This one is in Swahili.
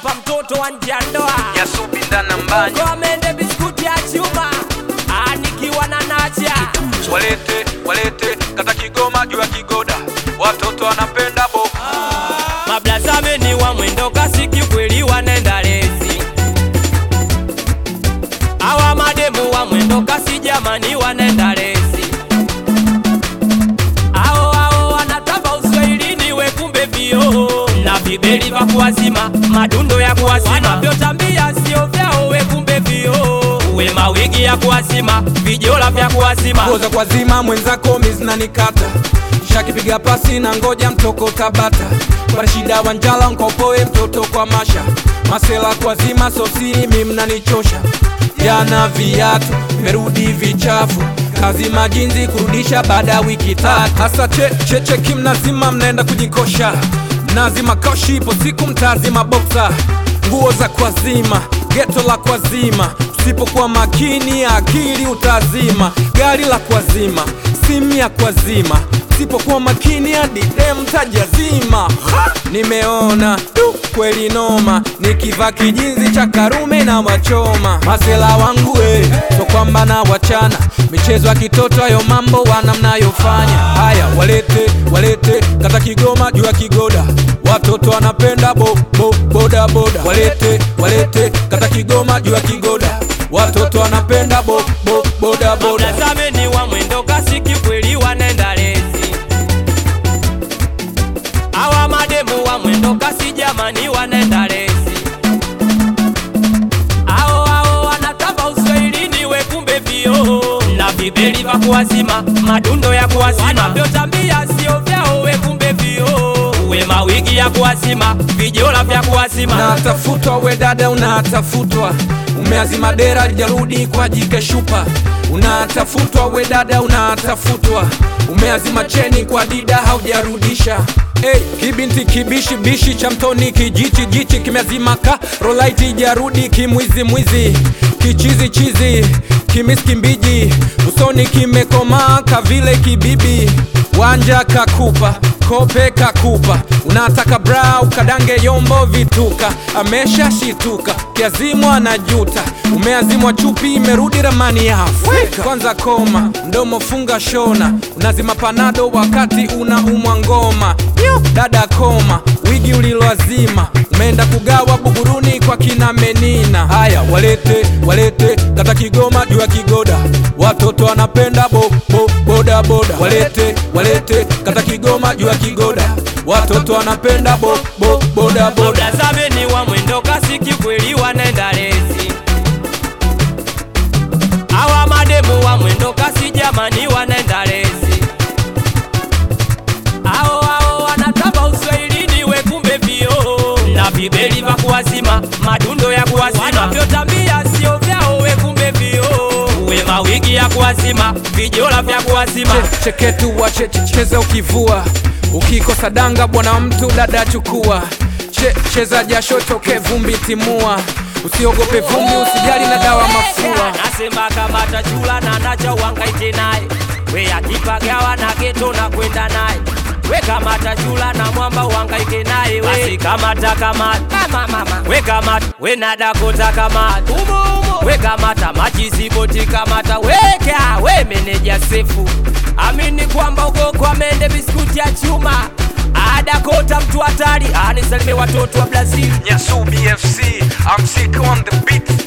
hapa mtoto wa nje ya ndoa Nyasubi ndana mbanya Kwa mende biskuti ya chuma Nikiwa na nacha Walete kata Kigoma juu ya Kigoda Watoto wanapenda bo Mablazame ni wa mwendo kasi kikweli wanenda lezi Awa mademu wa mwendo kasi jamani wanenda lezi Ao wanataba uswahilini we kumbe vio Na vibeli va kuwazima madundo ya kuwazima Wanavyotambia sio vyao we kumbe vio Uwe mawigi ya kuwazima vijola vya kuwazima Koza kwa zima mwenzako mizna nikata Shakipiga pasi na ngoja mtoko Tabata Kwa shida wanjala mkopoe mtoto kwa masha Masela kwa zima sosiri mimna nichosha Jana viatu merudi vichafu Kazi majinzi kurudisha baada wiki tatu Hasa cheche kimnazima mnaenda kujikosha Mnazima koshi ipo siku mtazima boxa Nguo za kwa zima, geto la kwa zima Usipokuwa makini akili utazima Gari la kwa zima, simu ya kwa zima Usipokuwa makini hadi dem tajazima Nimeona kweli noma Nikiva kijinzi cha Karume na wachoma Masela wangu so kwamba na wachana Michezo ya kitoto ayo mambo wanamnayofanya Haya walete kata Kigoma juu ya Kigoda Watoto wanapenda boda boda Walete kata Kigoma juu ya Kigoda Watoto wanapenda boda boda Mablazame ni wa mwendo kasi kikweli wanenda lezi Awa mademu wa mwendo kasi jamani wanenda lezi Ao wanataba uswahilini we kumbe vio Na vibeli va kuwazima madundo ya kuwazima Wanavyotambia sio vyao we kumbe vio Uwe mawigi ya kuwazima vijola vya kuwazima Unatafutwa we dada unatafutwa Umeazima dera jarudi kwa jike shupa Unatafutwa we dada unatafutwa Umeazima cheni kwa dida haujarudisha Hey, kibinti kibishi cha mtoni kijichi kimeazima ka Rolaiti jarudi kimwizi Kichizi kimiski mbiji Usoni kimekoma kavile kibibi Wanja kakupa kope kakupa Unataka bra ukadange yombo vituka Amesha shituka kiazimwa na juta Umeazimwa chupi imerudi ramani ya Afrika Kwanza koma mdomo funga shona Unazima panado wakati unaumwa ngoma Dada koma wigi uliloazima Umeenda kugawa Buguruni kwa kina Menina Haya walete kata Kigoma juu ya Kigoda Watoto wanapenda boda boda Walete kata Kigoma juu ya Kigoda Watoto wanapenda boda boda Mablazame ni wa mwendo kasi kikweli wanenda lezi Awa mademu wa mwendo kasi jamani wanenda lezi Ao wanataba uswahilini we kumbe vio Na vibeli va kuwazima madundo ya kuwazima Wanavyotambia sio vyao we kumbe vio Uwe mawigi ya kuwazima vijola vya kuwazima Cheketu wa cheza ukivua Ukikosa danga bwana mtu dada chukua Cheza jasho toke vumbi timua Usiogope vumbi usijali na dawa mafua Nasema kama tachula na nacha uhangaike naye We akipagawa na geto na kwenda naye We kama tachula na mwamba uhangaike naye Basi kamata We kamata we nadakota kamata We kamata machizi boti kamata Weka we meneja sefu Amini kwamba uko kwa mende biskuti ya chuma Adakota mtu hatari Anisalime watoto wa Brazil Nyasubi FC I'm sick on the beat